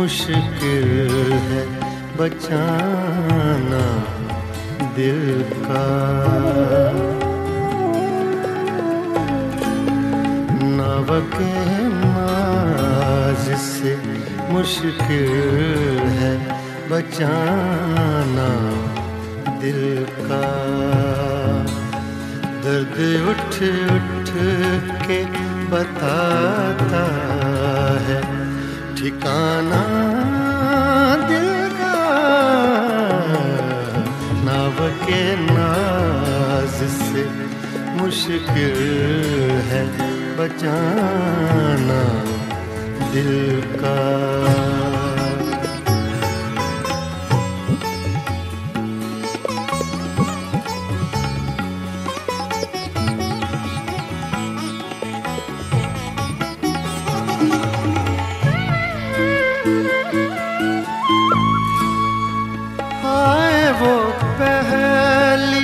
मुश्किल है बचाना दिल का। नाव के नाज से मुश्किल है बचाना दिल का। दर्द उठ उठ के बताता है ठिकाना दिल का। नाव के नाज से मुश्किल है बचाना दिल का। वो पहली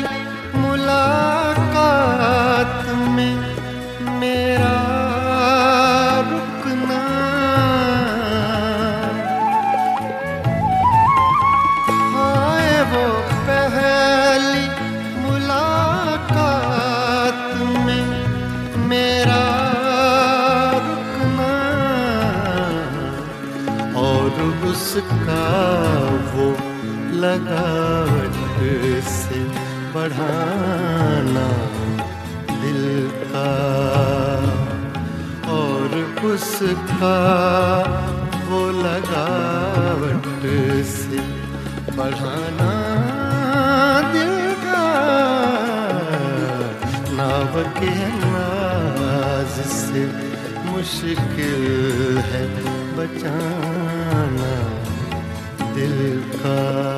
मुलाकात में मेरा रुकना। हाय वो पहली मुलाकात में मेरा रुकना। और उसका वो लगावट से बढ़ाना दिल का। और उसका वो लगावट से बढ़ाना दिल का। नाव के नाज से मुश्किल है बचाना दिल का।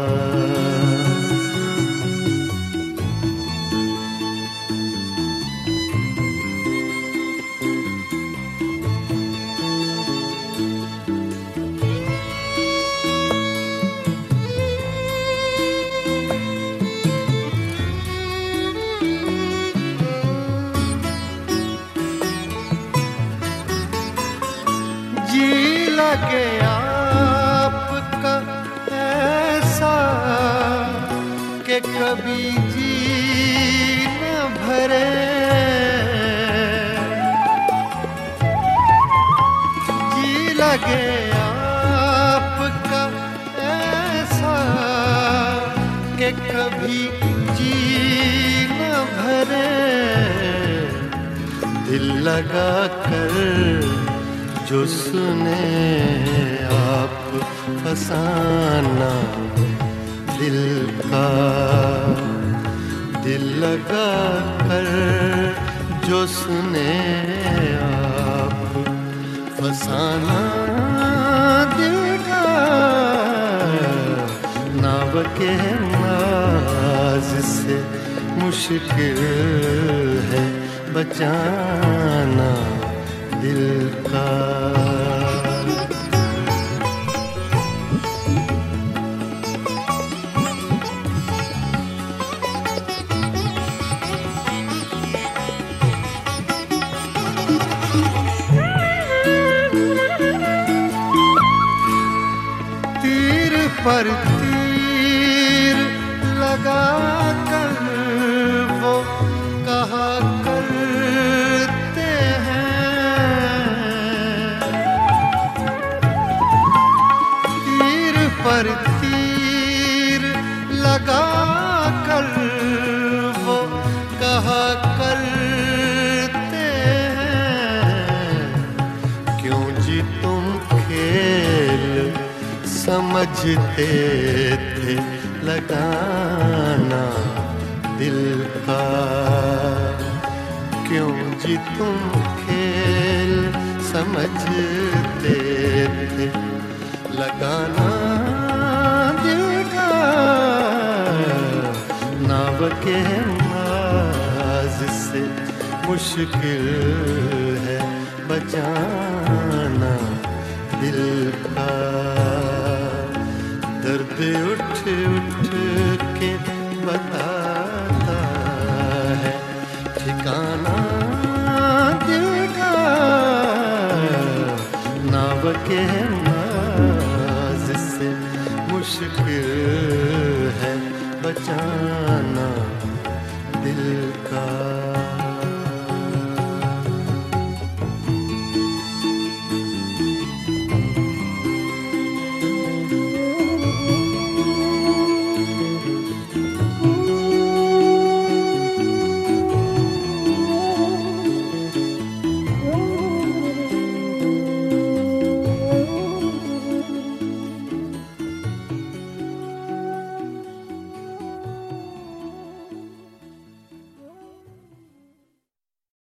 जी लगे आपका ऐसा कि कभी जी न भरे। जी लगे आपका ऐसा कि कभी जी न भरे। दिल लगा कर जो सुने आप फसाना दिल का। दिल लगा कर जो सुने आप फसाना दिल का। नाव के नाज से मुश्किल है बचाना दिल का। तीर पर तीर लगा कर वो कहा करते हैं। तीर पर तीर लगा कर वो कहा करते हैं। क्यों जी तुम खेल समझते थे लगाना दिल का। क्यों जी तुम खेल समझते थे लगाना दिल का। नाव के नाज से मुश्किल है बचाना दिल का। दर्द उठ उठ के बताता है ठिकाना दिल का। नाव के नाज मुश्किल है बचाना दिल का।